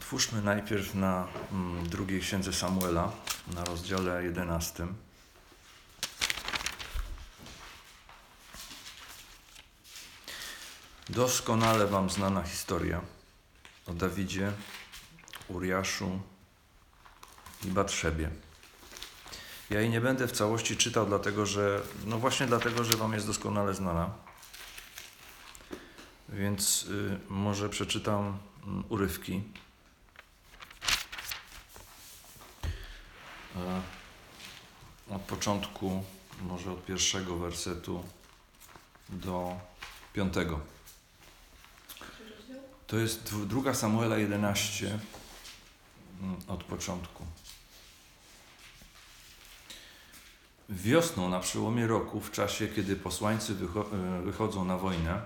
Otwórzmy najpierw na drugiej księdze Samuela, na rozdziale 11. Doskonale wam znana historia o Dawidzie, Uriaszu i Batszebie. Ja jej nie będę w całości czytał, dlatego że wam jest doskonale znana. Więc może przeczytam urywki. Od początku, może od pierwszego wersetu do 5. To jest 2 Samuela 11 od początku. Wiosną na przełomie roku, w czasie kiedy posłańcy wychodzą na wojnę,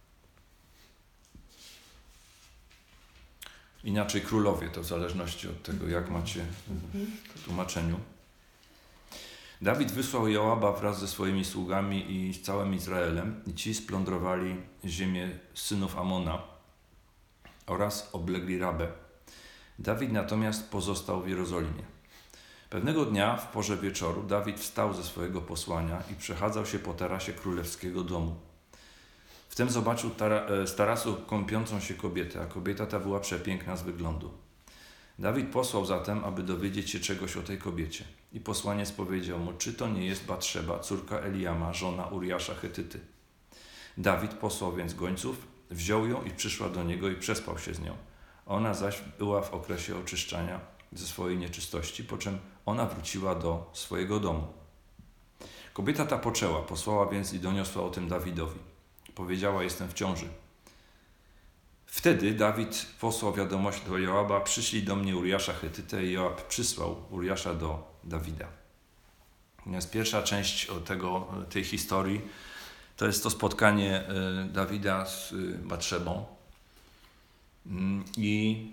inaczej królowie, to w zależności od tego, jak macie w tłumaczeniu. Dawid wysłał Joaba wraz ze swoimi sługami i z całym Izraelem i ci splądrowali ziemię synów Amona oraz oblegli Rabę. Dawid natomiast pozostał w Jerozolimie. Pewnego dnia w porze wieczoru Dawid wstał ze swojego posłania i przechadzał się po tarasie królewskiego domu. Wtem zobaczył z tarasu kąpiącą się kobietę, a kobieta ta była przepiękna z wyglądu. Dawid posłał zatem, aby dowiedzieć się czegoś o tej kobiecie. I posłaniec powiedział mu, czy to nie jest Batszeba, córka Eliama, żona Uriasza Chetyty. Dawid posłał więc gońców, wziął ją i przyszła do niego i przespał się z nią. Ona zaś była w okresie oczyszczania ze swojej nieczystości, po czym ona wróciła do swojego domu. Kobieta ta poczęła, posłała więc i doniosła o tym Dawidowi. Powiedziała, jestem w ciąży. Wtedy Dawid posłał wiadomość do Joaba, przyszli do mnie Uriasza Chetytę i Joab przysłał Uriasza do Dawida. Natomiast pierwsza część tej historii to jest to spotkanie Dawida z Batszebą. I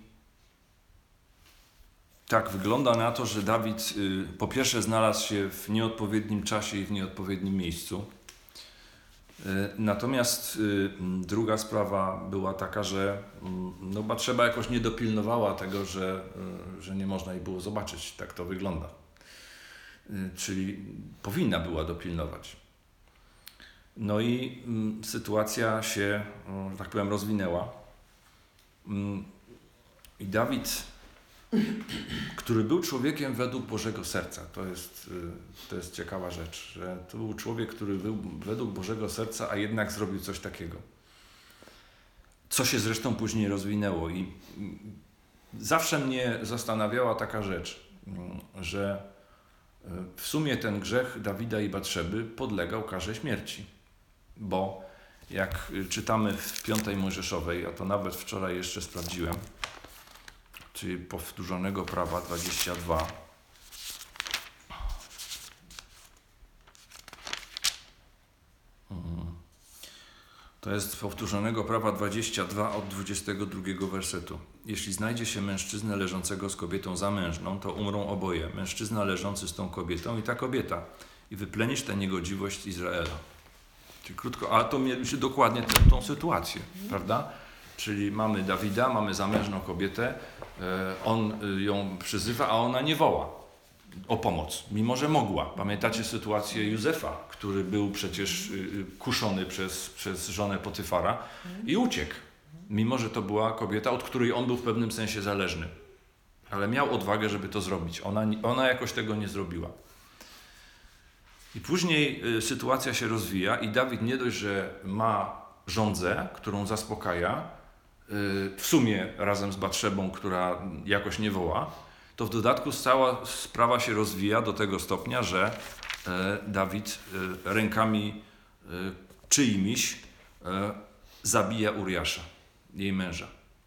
tak wygląda na to, że Dawid po pierwsze znalazł się w nieodpowiednim czasie i w nieodpowiednim miejscu. Natomiast druga sprawa była taka, że Batszeba jakoś nie dopilnowała tego, że nie można jej było zobaczyć. Tak to wygląda. Czyli powinna była dopilnować. No i sytuacja się, że tak powiem, rozwinęła. I Dawid, który był człowiekiem według Bożego serca, to jest ciekawa rzecz, że to był człowiek, który był według Bożego serca, a jednak zrobił coś takiego. Co się zresztą później rozwinęło i zawsze mnie zastanawiała taka rzecz, że w sumie ten grzech Dawida i Batszeby podlegał karze śmierci, bo jak czytamy w 5 Mojżeszowej, a to nawet wczoraj jeszcze sprawdziłem, czyli powtórzonego prawa 22. To jest powtórzonego prawa 22 od 22 wersetu. Jeśli znajdzie się mężczyznę leżącego z kobietą zamężną, to umrą oboje, mężczyzna leżący z tą kobietą i ta kobieta. I wyplenisz tę niegodziwość Izraela. Czyli krótko, ale to mieliśmy dokładnie tą sytuację, prawda? Czyli mamy Dawida, mamy zamężną kobietę, on ją przyzywa, a ona nie woła o pomoc, mimo że mogła. Pamiętacie sytuację Józefa, który był przecież kuszony przez żonę Potyfara i uciekł, mimo że to była kobieta, od której on był w pewnym sensie zależny. Ale miał odwagę, żeby to zrobić. Ona jakoś tego nie zrobiła. I później sytuacja się rozwija i Dawid nie dość, że ma żądzę, którą zaspokaja, w sumie razem z Batszebą, która jakoś nie woła, to w dodatku cała sprawa się rozwija do tego stopnia, że Dawid rękami czyimiś zabija Uriasza, jej męża.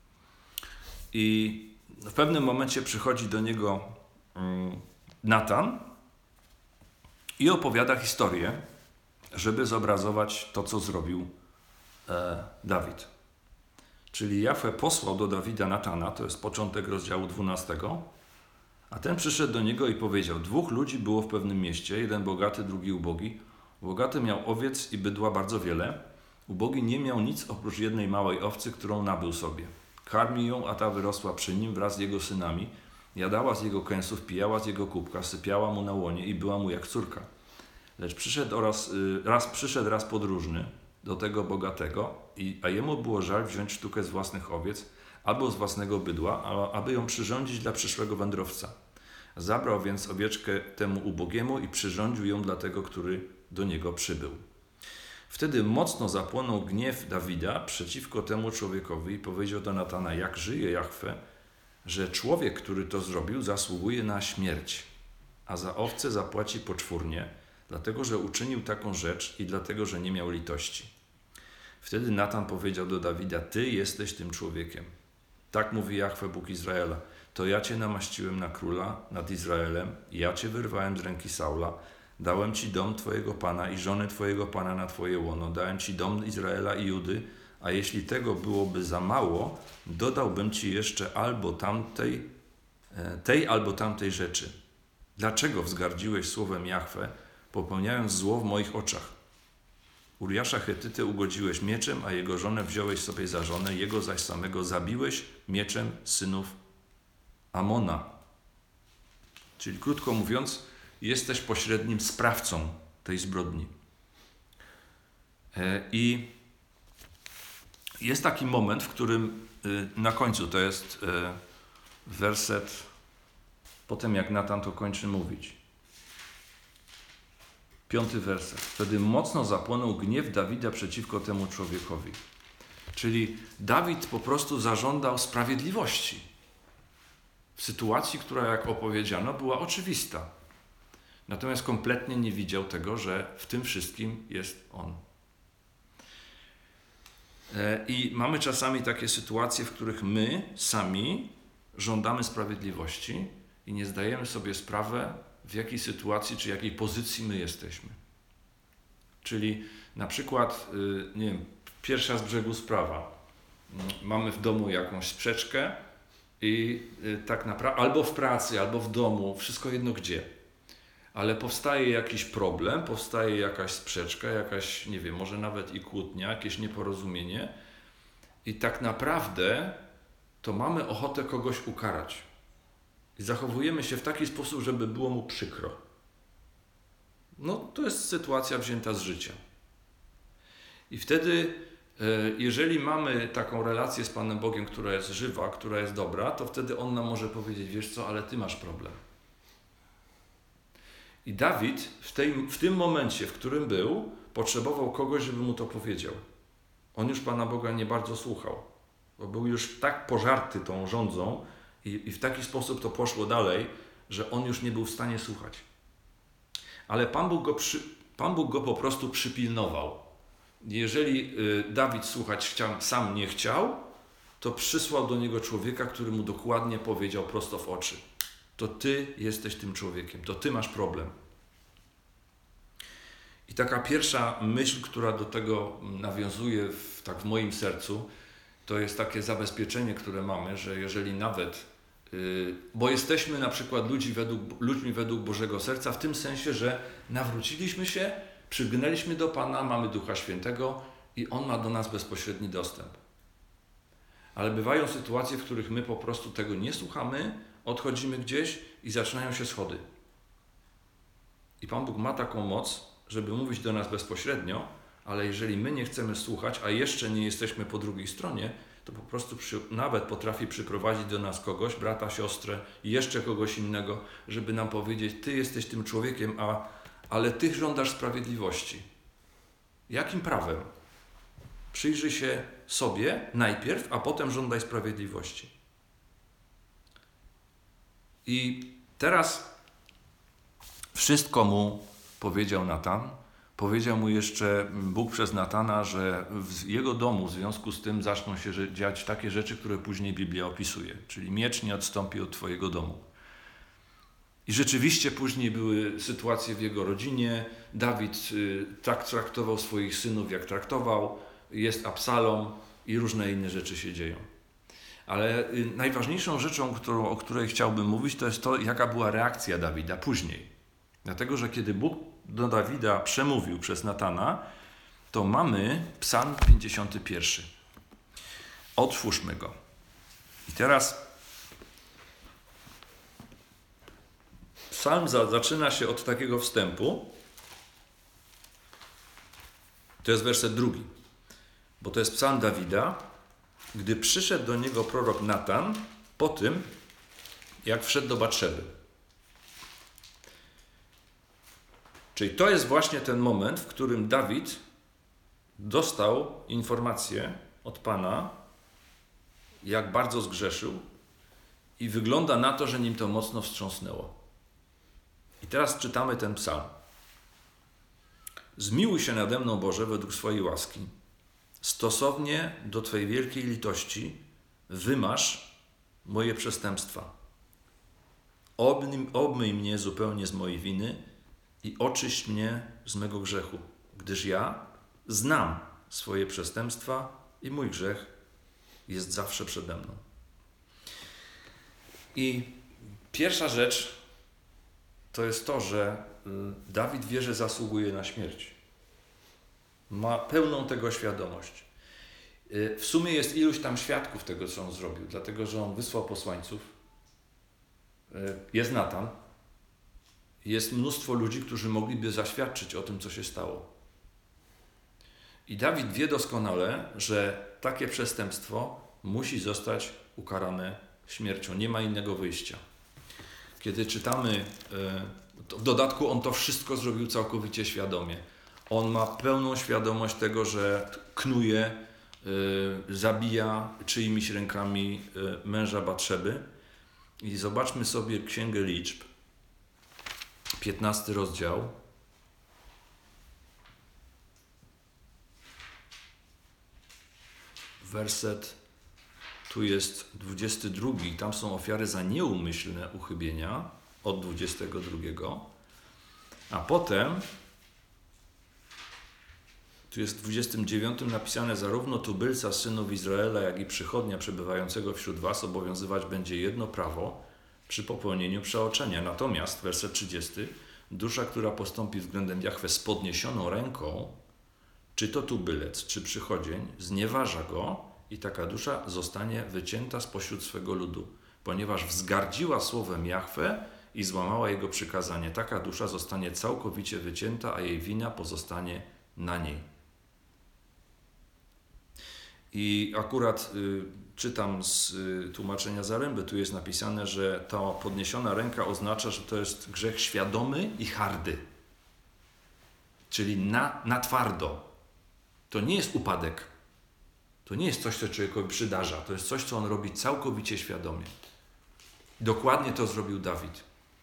I w pewnym momencie przychodzi do niego Natan i opowiada historię, żeby zobrazować to, co zrobił Dawid. Czyli Jahwe posłał do Dawida Natana, to jest początek rozdziału 12, a ten przyszedł do niego i powiedział, 2 ludzi było w pewnym mieście, jeden bogaty, drugi ubogi. Bogaty miał owiec i bydła bardzo wiele, ubogi nie miał nic oprócz jednej małej owcy, którą nabył sobie. Karmi ją, a ta wyrosła przy nim wraz z jego synami. Jadała z jego kęsów, pijała z jego kubka, sypiała mu na łonie i była mu jak córka. Lecz przyszedł raz podróżny do tego bogatego, a jemu było żal wziąć sztukę z własnych owiec albo z własnego bydła, aby ją przyrządzić dla przyszłego wędrowca. Zabrał więc owieczkę temu ubogiemu i przyrządził ją dla tego, który do niego przybył. Wtedy mocno zapłonął gniew Dawida przeciwko temu człowiekowi i powiedział do Natana: jak żyje Jahwe, że człowiek, który to zrobił, zasługuje na śmierć, a za owce zapłaci poczwórnie, dlatego że uczynił taką rzecz i dlatego że nie miał litości. Wtedy Natan powiedział do Dawida: ty jesteś tym człowiekiem. Tak mówi Jahwe, Bóg Izraela. To ja cię namaściłem na króla nad Izraelem, ja cię wyrwałem z ręki Saula, dałem ci dom twojego pana i żonę twojego pana na twoje łono, dałem ci dom Izraela i Judy, a jeśli tego byłoby za mało, dodałbym ci jeszcze albo tej albo tamtej rzeczy. Dlaczego wzgardziłeś słowem Jahwe, popełniając zło w moich oczach? Uriasza Chetytę ugodziłeś mieczem, a jego żonę wziąłeś sobie za żonę, jego zaś samego zabiłeś mieczem synów Amona. Czyli krótko mówiąc, jesteś pośrednim sprawcą tej zbrodni. I jest taki moment, w którym na końcu, to jest werset, potem jak Natan to kończy mówić. 5 werset. Wtedy mocno zapłonął gniew Dawida przeciwko temu człowiekowi. Czyli Dawid po prostu zażądał sprawiedliwości. W sytuacji, która, jak opowiedziano, była oczywista. Natomiast kompletnie nie widział tego, że w tym wszystkim jest on. I mamy czasami takie sytuacje, w których my sami żądamy sprawiedliwości i nie zdajemy sobie sprawy, w jakiej sytuacji czy jakiej pozycji my jesteśmy. Czyli na przykład, nie wiem, pierwsza z brzegu sprawa. Mamy w domu jakąś sprzeczkę i tak naprawdę albo w pracy, albo w domu, wszystko jedno gdzie. Ale powstaje jakiś problem, powstaje jakaś sprzeczka, jakaś, nie wiem, może nawet i kłótnia, jakieś nieporozumienie i tak naprawdę to mamy ochotę kogoś ukarać. I zachowujemy się w taki sposób, żeby było mu przykro. No to jest sytuacja wzięta z życia. I wtedy, jeżeli mamy taką relację z Panem Bogiem, która jest żywa, która jest dobra, to wtedy On nam może powiedzieć: wiesz co, ale ty masz problem. I Dawid w tym momencie, w którym był, potrzebował kogoś, żeby mu to powiedział. On już Pana Boga nie bardzo słuchał, bo był już tak pożarty tą żądzą i w taki sposób to poszło dalej, że on już nie był w stanie słuchać. Ale Pan Bóg go po prostu przypilnował. Jeżeli Dawid słuchać sam nie chciał, to przysłał do niego człowieka, który mu dokładnie powiedział prosto w oczy: to ty jesteś tym człowiekiem, to ty masz problem. I taka pierwsza myśl, która do tego nawiązuje w moim sercu, to jest takie zabezpieczenie, które mamy, że jeżeli nawet, bo jesteśmy na przykład ludźmi według Bożego serca, w tym sensie, że nawróciliśmy się, przygnęliśmy do Pana, mamy Ducha Świętego i On ma do nas bezpośredni dostęp. Ale bywają sytuacje, w których my po prostu tego nie słuchamy, odchodzimy gdzieś i zaczynają się schody. I Pan Bóg ma taką moc, żeby mówić do nas bezpośrednio, ale jeżeli my nie chcemy słuchać, a jeszcze nie jesteśmy po drugiej stronie, to po prostu nawet potrafi przyprowadzić do nas kogoś, brata, siostrę, jeszcze kogoś innego, żeby nam powiedzieć: ty jesteś tym człowiekiem, ale ty żądasz sprawiedliwości. Jakim prawem? Przyjrzyj się sobie najpierw, a potem żądaj sprawiedliwości. I teraz wszystko mu powiedział Natan. Powiedział mu jeszcze Bóg przez Natana, że w jego domu w związku z tym zaczną się dziać takie rzeczy, które później Biblia opisuje. Czyli miecz nie odstąpi od twojego domu. I rzeczywiście później były sytuacje w jego rodzinie. Dawid tak traktował swoich synów, jak traktował. Jest Absalom i różne inne rzeczy się dzieją. Ale najważniejszą rzeczą, o której chciałbym mówić, to jest to, jaka była reakcja Dawida później. Dlatego, że kiedy Bóg do Dawida przemówił przez Natana, to mamy Psalm 51. Otwórzmy go. teraz psalm zaczyna się od takiego wstępu. To jest werset 2, bo to jest psalm Dawida, gdy przyszedł do niego prorok Natan po tym, jak wszedł do Batszeby. Czyli to jest właśnie ten moment, w którym Dawid dostał informację od Pana, jak bardzo zgrzeszył i wygląda na to, że nim to mocno wstrząsnęło. I teraz czytamy ten psalm. Zmiłuj się nade mną, Boże, według swojej łaski. Stosownie do Twojej wielkiej litości wymaż moje przestępstwa. Obmyj mnie zupełnie z mojej winy i oczyść mnie z mego grzechu, gdyż ja znam swoje przestępstwa i mój grzech jest zawsze przede mną. I pierwsza rzecz to jest to, że Dawid wie, że zasługuje na śmierć. Ma pełną tego świadomość. W sumie jest iluś tam świadków tego, co on zrobił, dlatego, że on wysłał posłańców. Jest Natan. Jest mnóstwo ludzi, którzy mogliby zaświadczyć o tym, co się stało. I Dawid wie doskonale, że takie przestępstwo musi zostać ukarane śmiercią. Nie ma innego wyjścia. Kiedy czytamy, w dodatku on to wszystko zrobił całkowicie świadomie. On ma pełną świadomość tego, że knuje, zabija czyimiś rękami męża Batszeby. I zobaczmy sobie Księgę Liczb, 15 rozdział. Werset, tu jest 22, tam są ofiary za nieumyślne uchybienia od 22. A potem, tu jest w 29 napisane, zarówno tubylca synów Izraela, jak i przychodnia przebywającego wśród was obowiązywać będzie jedno prawo przy popełnieniu przeoczenia. Natomiast, werset 30, dusza, która postąpi względem Jahwe z podniesioną ręką, czy to tubylec, czy przychodzień, znieważa go i taka dusza zostanie wycięta spośród swego ludu, ponieważ wzgardziła słowem Jahwe i złamała jego przykazanie. Taka dusza zostanie całkowicie wycięta, a jej wina pozostanie na niej. I akurat czytam z tłumaczenia Zaręby, tu jest napisane, że ta podniesiona ręka oznacza, że to jest grzech świadomy i hardy. Czyli na twardo. To nie jest upadek. To nie jest coś, co człowiekowi przydarza. To jest coś, co on robi całkowicie świadomie. Dokładnie to zrobił Dawid.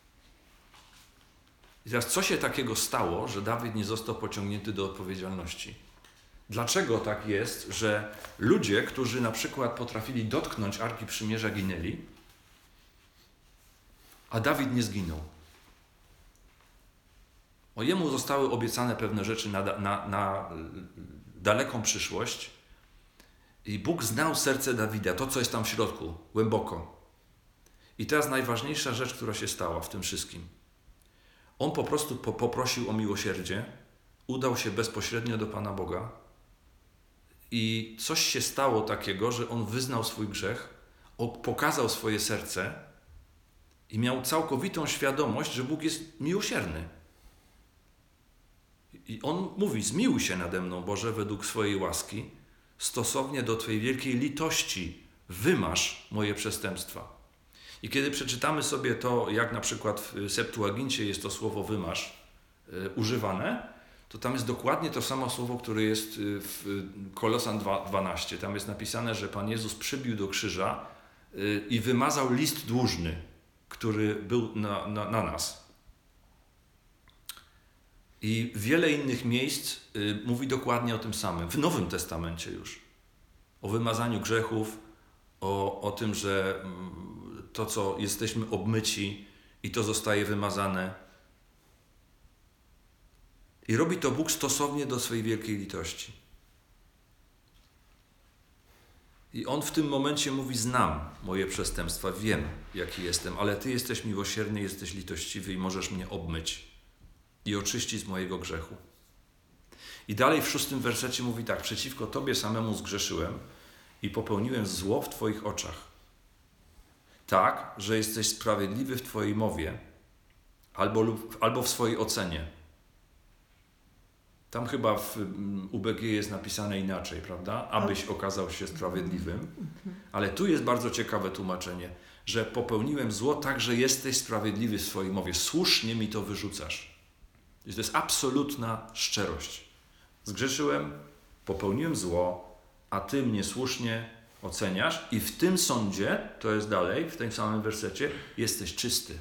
I teraz co się takiego stało, że Dawid nie został pociągnięty do odpowiedzialności? Dlaczego tak jest, że ludzie, którzy na przykład potrafili dotknąć Arki Przymierza, ginęli, a Dawid nie zginął? O jemu zostały obiecane pewne rzeczy na daleką przyszłość i Bóg znał serce Dawida, to co jest tam w środku, głęboko. I teraz najważniejsza rzecz, która się stała w tym wszystkim. On po prostu poprosił o miłosierdzie, udał się bezpośrednio do Pana Boga i coś się stało takiego, że on wyznał swój grzech, pokazał swoje serce i miał całkowitą świadomość, że Bóg jest miłosierny. I on mówi, zmiłuj się nade mną, Boże, według swojej łaski, stosownie do Twojej wielkiej litości wymaż moje przestępstwa. I kiedy przeczytamy sobie to, jak na przykład w Septuagincie jest to słowo wymasz używane, to tam jest dokładnie to samo słowo, które jest w Kolosan 2:12. Tam jest napisane, że Pan Jezus przybił do krzyża i wymazał list dłużny, który był na nas. I wiele innych miejsc mówi dokładnie o tym samym. W Nowym Testamencie już. O wymazaniu grzechów, o tym, że to, co jesteśmy obmyci i to zostaje wymazane. I robi to Bóg stosownie do swojej wielkiej litości. I On w tym momencie mówi, znam moje przestępstwa, wiem, jaki jestem, ale Ty jesteś miłosierny, jesteś litościwy i możesz mnie obmyć i oczyścić z mojego grzechu. I dalej w 6 wersecie mówi tak, przeciwko Tobie samemu zgrzeszyłem i popełniłem zło w Twoich oczach. tak, że jesteś sprawiedliwy w twojej mowie albo w swojej ocenie. Tam chyba w UBG jest napisane inaczej, prawda? Abyś okazał się sprawiedliwym. Ale tu jest bardzo ciekawe tłumaczenie, że popełniłem zło tak, że jesteś sprawiedliwy w swojej mowie. Słusznie mi to wyrzucasz. To jest absolutna szczerość. Zgrzeszyłem, popełniłem zło, a ty mnie słusznie oceniasz i w tym sądzie, to jest dalej, w tym samym wersecie, jesteś czysty.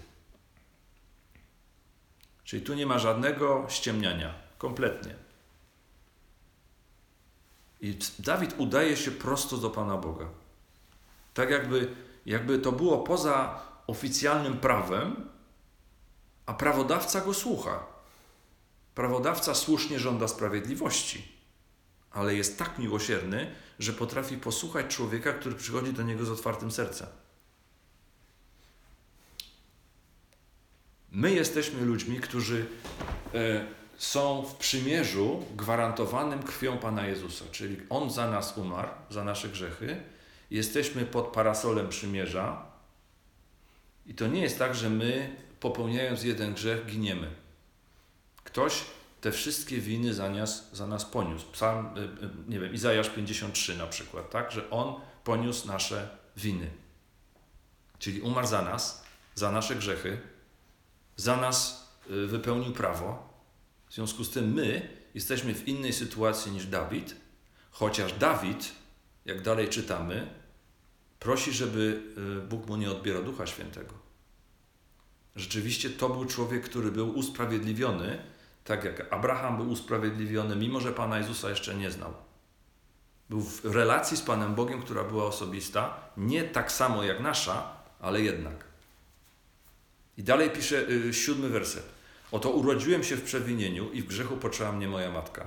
Czyli tu nie ma żadnego ściemniania. Kompletnie. I Dawid udaje się prosto do Pana Boga. Tak jakby to było poza oficjalnym prawem, a prawodawca go słucha. Prawodawca słusznie żąda sprawiedliwości, ale jest tak miłosierny, że potrafi posłuchać człowieka, który przychodzi do niego z otwartym sercem. My jesteśmy ludźmi, którzy są w przymierzu gwarantowanym krwią Pana Jezusa, czyli On za nas umarł, za nasze grzechy. Jesteśmy pod parasolem przymierza i to nie jest tak, że my, popełniając jeden grzech, giniemy. Ktoś te wszystkie winy za nas poniósł. Izajasz 53 na przykład, tak? Że On poniósł nasze winy. Czyli umarł za nas, za nasze grzechy, za nas wypełnił prawo. W związku z tym my jesteśmy w innej sytuacji niż Dawid, chociaż Dawid, jak dalej czytamy, prosi, żeby Bóg mu nie odbierał Ducha Świętego. Rzeczywiście to był człowiek, który był usprawiedliwiony, tak jak Abraham był usprawiedliwiony, mimo że Pana Jezusa jeszcze nie znał. Był w relacji z Panem Bogiem, która była osobista, nie tak samo jak nasza, ale jednak. I dalej pisze 7 werset. Oto urodziłem się w przewinieniu i w grzechu poczęła mnie moja matka.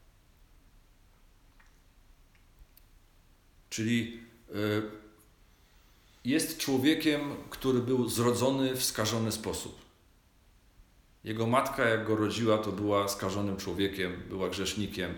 Czyli jest człowiekiem, który był zrodzony w skażony sposób. Jego matka, jak go rodziła, to była skażonym człowiekiem, była grzesznikiem.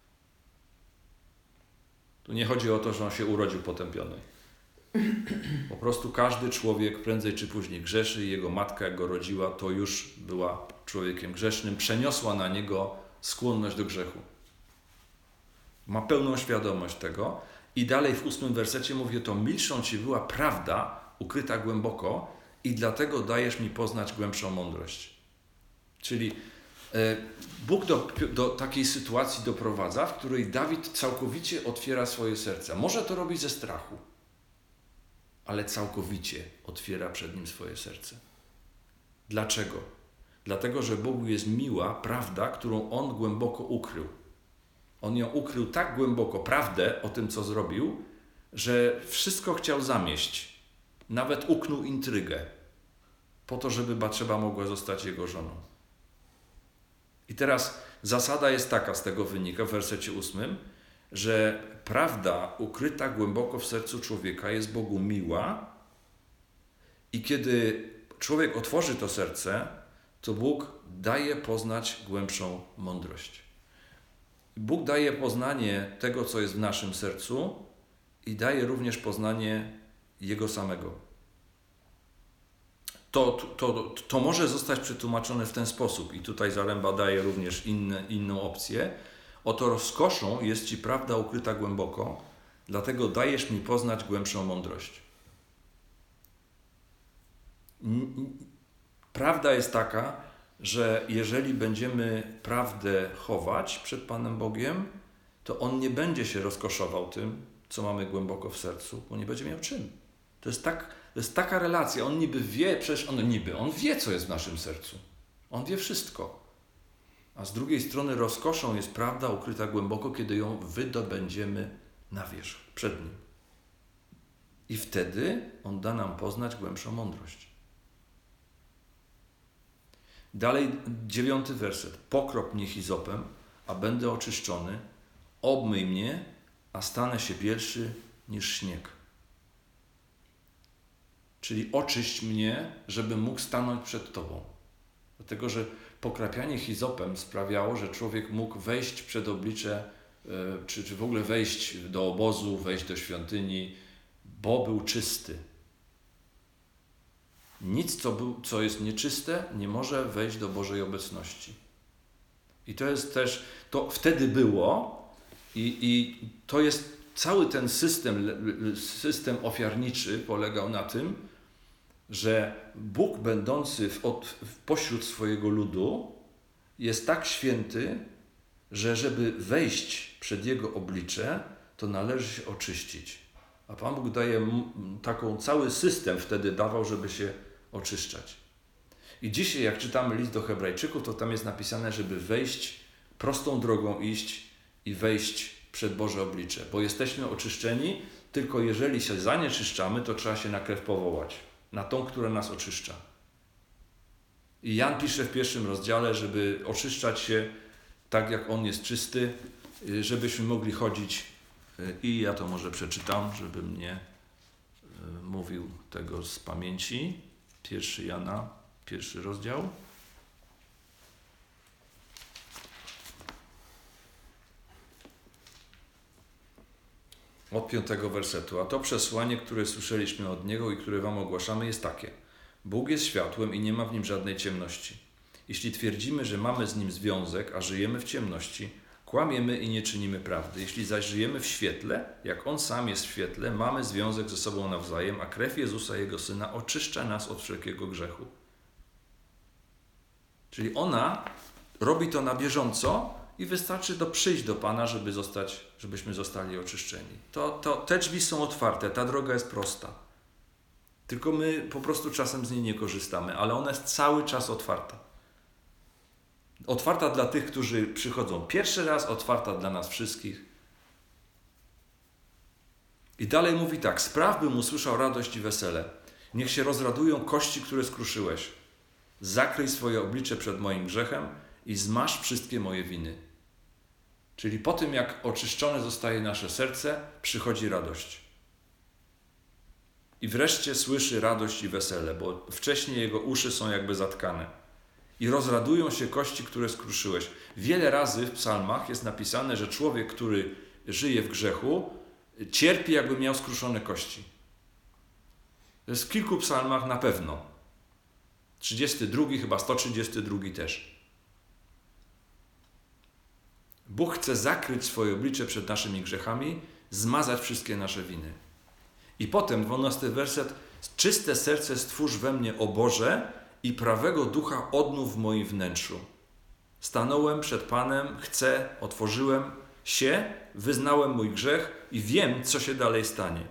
Tu nie chodzi o to, że on się urodził potępiony. Po prostu każdy człowiek prędzej czy później grzeszy i jego matka, jak go rodziła, to już była człowiekiem grzesznym, przeniosła na niego skłonność do grzechu. Ma pełną świadomość tego i dalej w 8 wersecie mówi, to milczą ci była prawda ukryta głęboko i dlatego dajesz mi poznać głębszą mądrość. Czyli Bóg do takiej sytuacji doprowadza, w której Dawid całkowicie otwiera swoje serce. Może to robić ze strachu, ale całkowicie otwiera przed nim swoje serce. Dlaczego? Dlatego, że Bogu jest miła prawda, którą On głęboko ukrył. On ją ukrył tak głęboko, prawdę o tym, co zrobił, że wszystko chciał zamieść. Nawet uknął intrygę, po to, żeby Batszeba mogła zostać jego żoną. I teraz zasada jest taka, z tego wynika w wersecie 8, że prawda ukryta głęboko w sercu człowieka jest Bogu miła i kiedy człowiek otworzy to serce, to Bóg daje poznać głębszą mądrość. Bóg daje poznanie tego, co jest w naszym sercu i daje również poznanie Jego samego. To może zostać przetłumaczone w ten sposób i tutaj Zaręba daje również inną opcję. Oto rozkoszą jest Ci prawda ukryta głęboko, dlatego dajesz mi poznać głębszą mądrość. Prawda jest taka, że jeżeli będziemy prawdę chować przed Panem Bogiem, to On nie będzie się rozkoszował tym, co mamy głęboko w sercu, bo nie będzie miał czym. To jest taka relacja. On niby wie, przecież on wie, co jest w naszym sercu. On wie wszystko. A z drugiej strony rozkoszą jest prawda ukryta głęboko, kiedy ją wydobędziemy na wierzch, przed Nim. I wtedy On da nam poznać głębszą mądrość. Dalej 9 werset. Pokrop mnie hizopem, a będę oczyszczony. Obmyj mnie, a stanę się bielszy niż śnieg. Czyli oczyść mnie, żebym mógł stanąć przed Tobą. Dlatego, że pokrapianie hizopem sprawiało, że człowiek mógł wejść przed oblicze, czy w ogóle wejść do obozu, wejść do świątyni, bo był czysty. Nic, co jest nieczyste, nie może wejść do Bożej obecności. I to jest też, to wtedy było i to jest cały ten system ofiarniczy polegał na tym, że Bóg będący pośród swojego ludu jest tak święty, że żeby wejść przed Jego oblicze, to należy się oczyścić. A Pan Bóg daje cały system wtedy dawał, żeby się oczyszczać. I dzisiaj jak czytamy list do Hebrajczyków, to tam jest napisane, żeby wejść, prostą drogą iść i wejść przed Boże oblicze. Bo jesteśmy oczyszczeni, tylko jeżeli się zanieczyszczamy, to trzeba się na krew powołać. Na tą, która nas oczyszcza. I Jan pisze w 1 rozdziale, żeby oczyszczać się tak, jak On jest czysty, żebyśmy mogli chodzić. I ja to może przeczytam, żebym nie mówił tego z pamięci. 1 Jana, 1 rozdział. Od 5 wersetu. A to przesłanie, które słyszeliśmy od Niego i które wam ogłaszamy, jest takie. Bóg jest światłem i nie ma w Nim żadnej ciemności. Jeśli twierdzimy, że mamy z Nim związek, a żyjemy w ciemności, kłamiemy i nie czynimy prawdy. Jeśli zaś żyjemy w świetle, jak On sam jest w świetle, mamy związek ze sobą nawzajem, a krew Jezusa, Jego Syna, oczyszcza nas od wszelkiego grzechu. Czyli ona robi to na bieżąco i wystarczy przyjść do Pana, żebyśmy zostali oczyszczeni. Te drzwi są otwarte, ta droga jest prosta. Tylko my po prostu czasem z niej nie korzystamy, ale ona jest cały czas otwarta. Otwarta dla tych, którzy przychodzą pierwszy raz, otwarta dla nas wszystkich. I dalej mówi tak, spraw, bym usłyszał radość i wesele. Niech się rozradują kości, które skruszyłeś. Zakryj swoje oblicze przed moim grzechem i zmaż wszystkie moje winy. Czyli po tym, jak oczyszczone zostaje nasze serce, przychodzi radość. I wreszcie słyszy radość i wesele, bo wcześniej jego uszy są jakby zatkane. I rozradują się kości, które skruszyłeś. Wiele razy w psalmach jest napisane, że człowiek, który żyje w grzechu, cierpi, jakby miał skruszone kości. To jest w kilku psalmach na pewno. 32, chyba 132 też. Bóg chce zakryć swoje oblicze przed naszymi grzechami, zmazać wszystkie nasze winy. I potem 12 werset. Czyste serce stwórz we mnie, o Boże, i prawego ducha odnów w moim wnętrzu. Stanąłem przed Panem, otworzyłem się, wyznałem mój grzech i wiem, co się dalej stanie.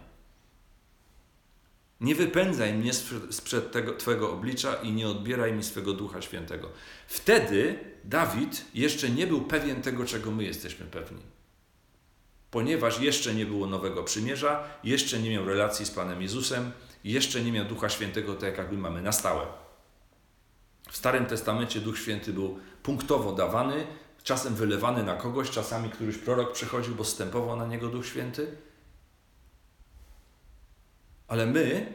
Nie wypędzaj mnie sprzed Twego oblicza i nie odbieraj mi swego Ducha Świętego. Wtedy Dawid jeszcze nie był pewien tego, czego my jesteśmy pewni. Ponieważ jeszcze nie było nowego przymierza, jeszcze nie miał relacji z Panem Jezusem, jeszcze nie miał Ducha Świętego, tak jak my mamy na stałe. W Starym Testamencie Duch Święty był punktowo dawany, czasem wylewany na kogoś, czasami któryś prorok przychodził, bo zstępował na niego Duch Święty. Ale my,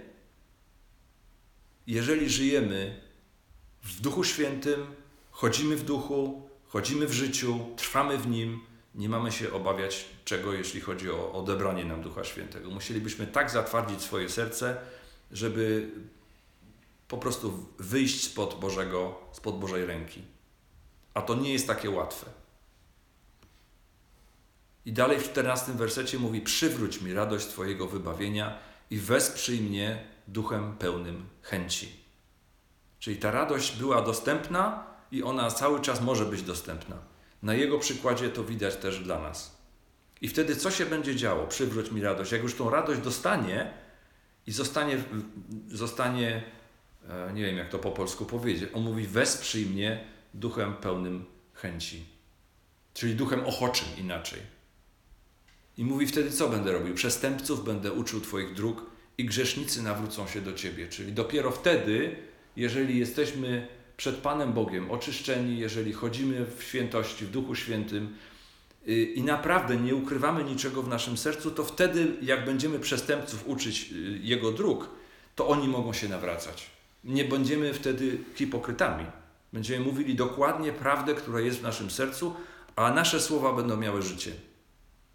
jeżeli żyjemy w Duchu Świętym, chodzimy w Duchu, chodzimy w życiu, trwamy w Nim, nie mamy się obawiać czego, jeśli chodzi o odebranie nam Ducha Świętego. Musielibyśmy tak zatwardzić swoje serce, żeby po prostu wyjść spod Bożej ręki. A to nie jest takie łatwe. I dalej w 14 wersecie mówi: przywróć mi radość Twojego wybawienia i wesprzyj mnie duchem pełnym chęci. Czyli ta radość była dostępna i ona cały czas może być dostępna. Na Jego przykładzie to widać też dla nas. I wtedy co się będzie działo? Przywróć mi radość. Jak już tą radość dostanie i zostanie, nie wiem jak to po polsku powiedzieć, on mówi: wesprzyj mnie duchem pełnym chęci. Czyli duchem ochoczym inaczej. I mówi wtedy, co będę robił? Przestępców będę uczył Twoich dróg i grzesznicy nawrócą się do Ciebie. Czyli dopiero wtedy, jeżeli jesteśmy przed Panem Bogiem oczyszczeni, jeżeli chodzimy w świętości, w Duchu Świętym i naprawdę nie ukrywamy niczego w naszym sercu, to wtedy, jak będziemy przestępców uczyć Jego dróg, to oni mogą się nawracać. Nie będziemy wtedy hipokrytami. Będziemy mówili dokładnie prawdę, która jest w naszym sercu, a nasze słowa będą miały życie.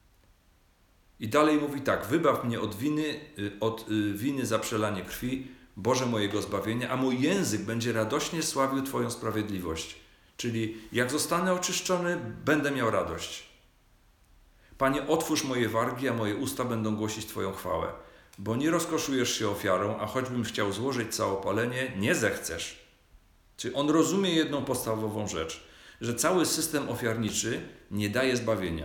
I dalej mówi tak: wybaw mnie od winy za przelanie krwi, Boże mojego zbawienia, a mój język będzie radośnie sławił Twoją sprawiedliwość. Czyli jak zostanę oczyszczony, będę miał radość. Panie, otwórz moje wargi, a moje usta będą głosić Twoją chwałę. Bo nie rozkoszujesz się ofiarą, a choćbym chciał złożyć całopalenie, nie zechcesz. Czyli on rozumie jedną podstawową rzecz, że cały system ofiarniczy nie daje zbawienia.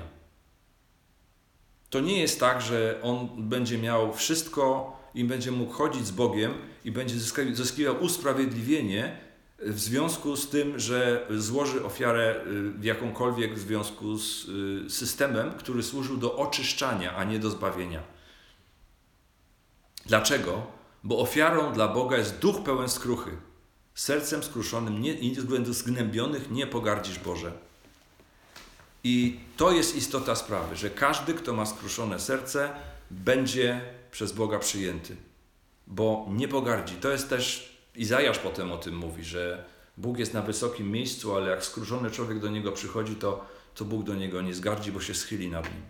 To nie jest tak, że on będzie miał wszystko i będzie mógł chodzić z Bogiem i będzie zyskiwał usprawiedliwienie w związku z tym, że złoży ofiarę w jakąkolwiek w związku z systemem, który służył do oczyszczania, a nie do zbawienia. Dlaczego? Bo ofiarą dla Boga jest duch pełen skruchy. Sercem skruszonym i z względów zgnębionych nie pogardzisz, Boże. I to jest istota sprawy, że każdy, kto ma skruszone serce, będzie przez Boga przyjęty. Bo nie pogardzi. To jest też, Izajasz potem o tym mówi, że Bóg jest na wysokim miejscu, ale jak skruszony człowiek do Niego przychodzi, to Bóg do niego nie zgardzi, bo się schyli nad nim.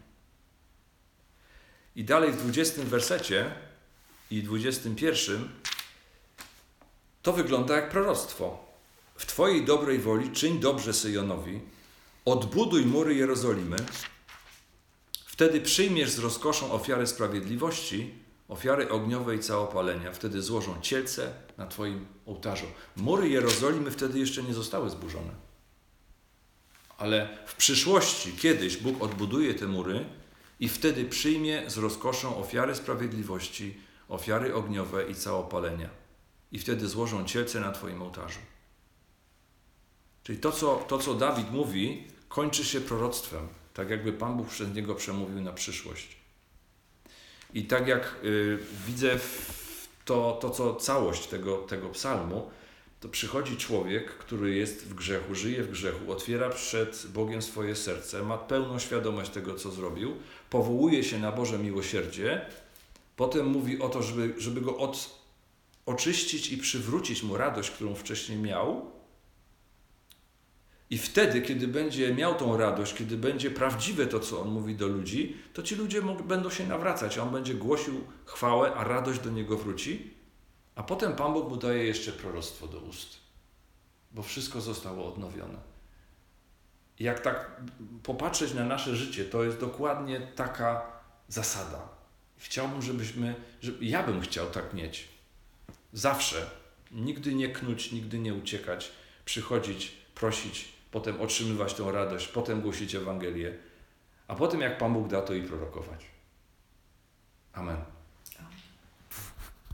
I dalej w 20 wersecie i 21 to wygląda jak proroctwo. W Twojej dobrej woli czyń dobrze Syjonowi, odbuduj mury Jerozolimy, wtedy przyjmiesz z rozkoszą ofiary sprawiedliwości, ofiary ogniowe i całopalenia. Wtedy złożą cielce na Twoim ołtarzu. Mury Jerozolimy wtedy jeszcze nie zostały zburzone. Ale w przyszłości, kiedyś Bóg odbuduje te mury i wtedy przyjmie z rozkoszą ofiary sprawiedliwości, ofiary ogniowe i całopalenia. I wtedy złożą cielce na Twoim ołtarzu. Czyli to, co Dawid mówi, kończy się proroctwem. Tak jakby Pan Bóg przez niego przemówił na przyszłość. I tak jak widzę co całość tego psalmu, to przychodzi człowiek, który jest w grzechu, żyje w grzechu, otwiera przed Bogiem swoje serce, ma pełną świadomość tego, co zrobił, powołuje się na Boże miłosierdzie, potem mówi o to, żeby go oczyścić i przywrócić mu radość, którą wcześniej miał. I wtedy, kiedy będzie miał tą radość, kiedy będzie prawdziwe to, co on mówi do ludzi, to ci ludzie będą się nawracać, a on będzie głosił chwałę, a radość do niego wróci. A potem Pan Bóg mu daje jeszcze proroctwo do ust, bo wszystko zostało odnowione. I jak tak popatrzeć na nasze życie, to jest dokładnie taka zasada. Chciałbym, ja bym chciał tak mieć. Zawsze. Nigdy nie knuć, nigdy nie uciekać, przychodzić, prosić, potem otrzymywać tą radość, potem głosić Ewangelię, a potem jak Pan Bóg da, to i prorokować. Amen.